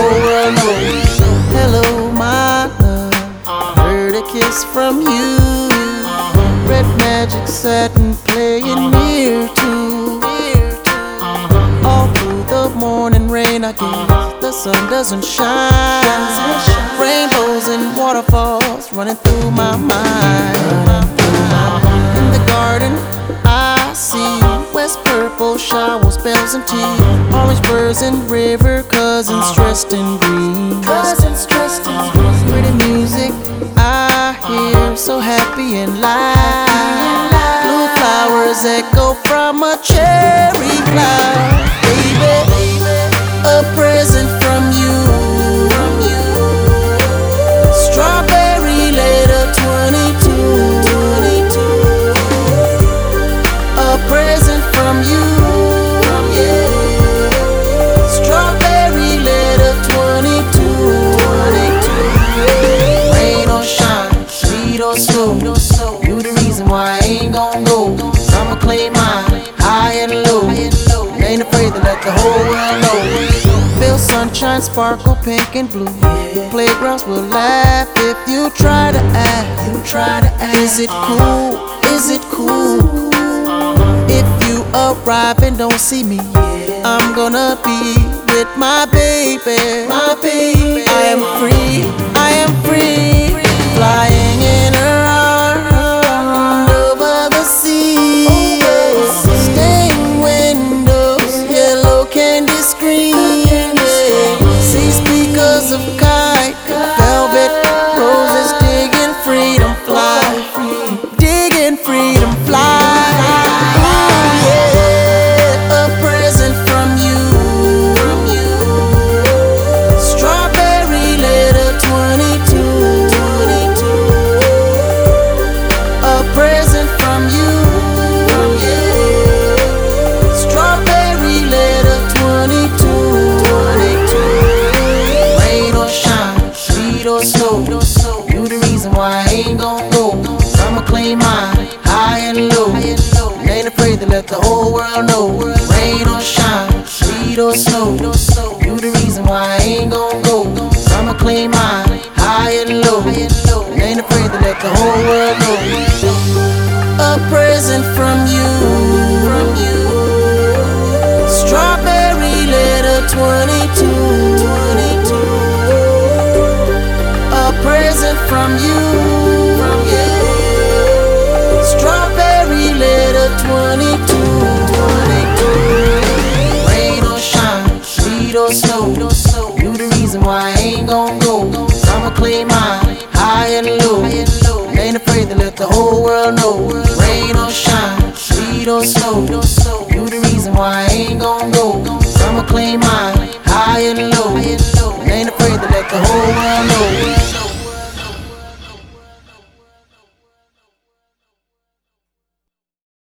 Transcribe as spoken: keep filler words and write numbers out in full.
whole world knows. Hello, my love, heard a kiss from you. Red magic satin playing near to. All through the morning rain, I guess the sun doesn't shine. Rainbows and waterfalls running through my mind. In the garden, I see west purple showers, bells and tea, orange birds and river cousins dressed in green. Cousins dressed in green. Pretty music I hear, so happy and light. Blue flowers echo from a cherry cloud. Baby, a present from you. Strawberry letter twenty-two. A present from you. Yeah. Strawberry letter twenty-two. Rain or shine, sleet or snow, you the reason why I ain't gon' go. I'ma claim mine, high and low. Ain't afraid to let the whole world know. Feel sunshine, sparkle pink and blue. Playgrounds will laugh if you try to act. You try to act. Is it cool? Is it cool? If you arrive and don't see me, I'm gonna be with my baby. My baby. I am free. I am free. Flying in her arms over the sea. Stained windows, yellow candy screen. See speakers of kite, velvet roses, digging freedom fly. Digging freedom fly. Ooh, yeah. A present from you. Strawberry letter twenty-two. A present from you. Yeah. Strawberry letter twenty-two. Rain or shine, sleet or snow, you the reason why I ain't gon' go. I'ma claim mine, high and low. Ain't afraid to let the whole world know. Rain or shine, sleet or snow, you the reason why I ain't gon' go. I'ma claim mine, high and low. Ain't afraid to let the whole world know. A present from you. Strawberry letter twenty-two. A present from you. Yeah. Strawberry letter twenty-two. Rain or shine, sleet or snow, you the reason why I ain't gon' go. I'ma claim mine, high and low. Ain't afraid to let the whole world know. Rain or shine, sleet or snow, you the reason why I ain't gon' go. I'ma claim mine, high and low.